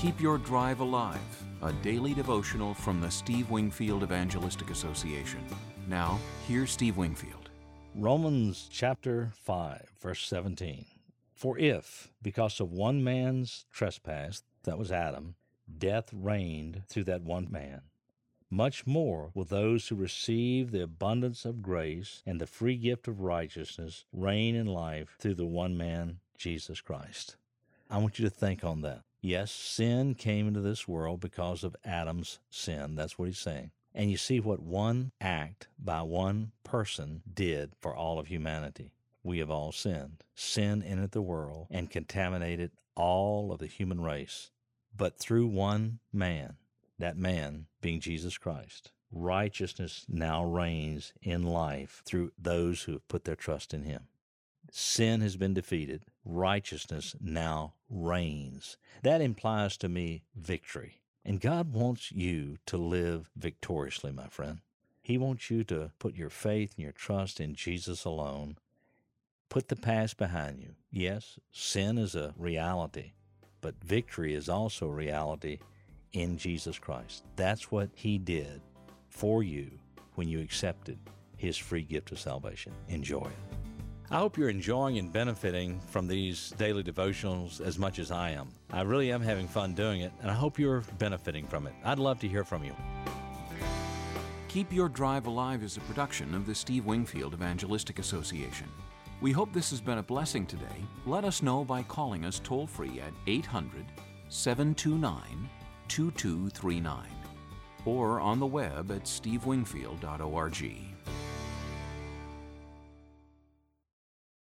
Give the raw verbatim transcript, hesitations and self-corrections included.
Keep Your Drive Alive, a daily devotional from the Steve Wingfield Evangelistic Association. Now, here's Steve Wingfield. Romans chapter five, verse seventeen. For if, because of one man's trespass, that was Adam, death reigned through that one man, much more will those who receive the abundance of grace and the free gift of righteousness reign in life through the one man, Jesus Christ. I want you to think on that. Yes, sin came into this world because of Adam's sin. That's what he's saying. And you see what one act by one person did for all of humanity. We have all sinned. Sin entered the world and contaminated all of the human race. But through one man, that man being Jesus Christ, righteousness now reigns in life through those who have put their trust in him. Sin has been defeated. Righteousness now reigns. That implies to me victory. And God wants you to live victoriously, my friend. He wants you to put your faith and your trust in Jesus alone. Put the past behind you. Yes, sin is a reality, but victory is also a reality in Jesus Christ. That's what he did for you when you accepted his free gift of salvation. Enjoy it. I hope you're enjoying and benefiting from these daily devotionals as much as I am. I really am having fun doing it, and I hope you're benefiting from it. I'd love to hear from you. Keep Your Drive Alive is a production of the Steve Wingfield Evangelistic Association. We hope this has been a blessing today. Let us know by calling us toll-free at eight hundred, seven two nine, two two three nine or on the web at steve wingfield dot org.